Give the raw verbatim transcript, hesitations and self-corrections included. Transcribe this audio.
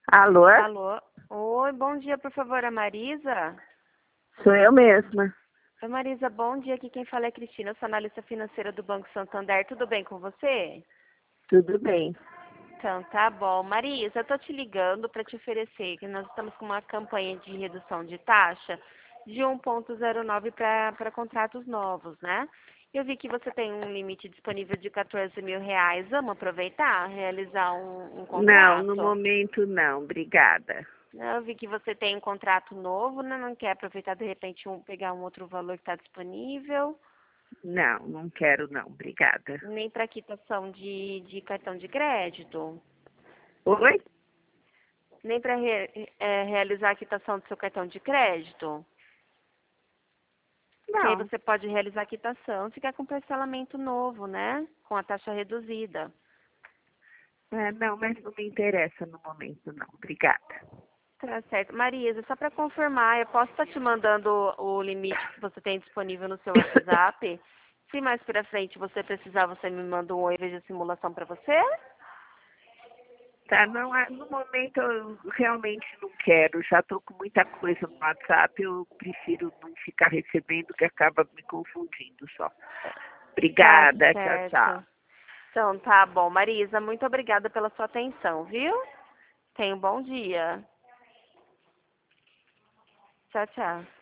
Alô? Alô? Oi, bom dia, por favor, a Marisa? Sou eu mesma. Oi, Marisa, bom dia. Aqui quem fala é a Cristina, eu sou analista financeira do Banco Santander. Tudo bem com você? Tudo bem. Então, tá bom. Marisa, eu tô te ligando para te oferecer que nós estamos com uma campanha de redução de taxa de um ponto zero nove para contratos novos, né? Eu vi que você tem um limite disponível de quatorze mil reais. Vamos aproveitar, realizar um, um Não, no contrato? momento não, obrigada. Eu vi que você tem um contrato novo, né? Não quer aproveitar de repente um, pegar um outro valor que está disponível, Não, não quero não, obrigada. nem para quitação de, de cartão de crédito, Oi? nem para re, é, realizar a quitação do seu cartão de crédito, que aí Não, você pode realizar a quitação se quer com parcelamento novo, né? Com a taxa reduzida. é, não, mas não me interessa no momento não, obrigada. Tá certo. Marisa, só para confirmar, eu posso estar te mandando o, o limite que você tem disponível no seu WhatsApp? Se mais para frente você precisar, você me manda um oi, veja a simulação para você? Tá, não, ah, no momento eu realmente não quero, já estou com muita coisa no WhatsApp, eu prefiro não ficar recebendo que acaba me confundindo só. Tá Obrigada, tchau, tchau. certo. Então, tá bom. Marisa, muito obrigada pela sua atenção, viu? Tenha um bom dia. Tchau, tchau.